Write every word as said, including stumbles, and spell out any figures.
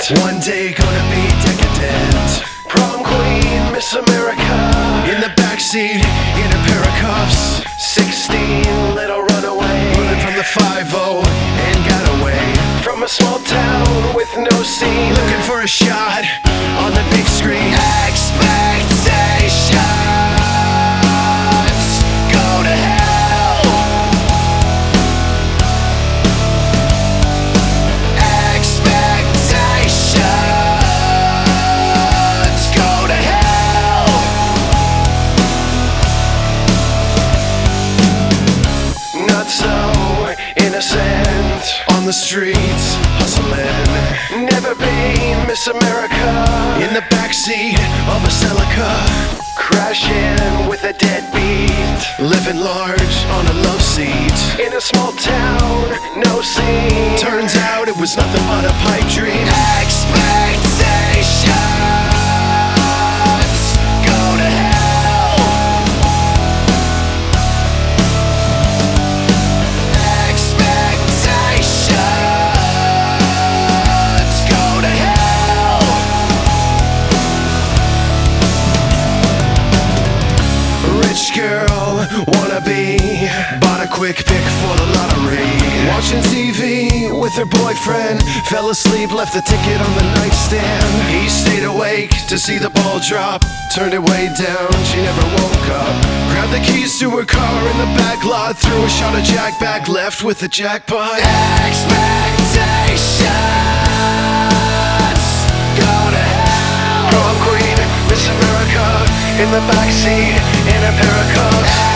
One day gonna be decadent. Prom queen, Miss America. In the backseat, in a pair of cuffs. Sixteen, little runaway. Running from the five oh and got away. From a small town with no scene. Looking for a shot on the big screen. Expectations go to hell. Expectations go to hell. Not so innocent. On the streets, hustling. Never been Miss America. In the backseat of a Celica. Crashing with a deadbeat. Living large on a love seat. In a small town, no scene. Turns out it was nothing but a pipe dream. Expectations go to hell. Expectations go to hell. Rich girl, wannabe. Bought a quick pick for the lottery. Watching T V with her boyfriend. Fell asleep, left the ticket on the nightstand. He stayed awake to see the ball drop. Turned it way down, she never woke up. Grabbed the keys to her car in the back lot. Threw a shot of Jack back left with the jackpot. Expectations go to hell. Prom queen, Miss America. In the backseat, in a pair of cuffs.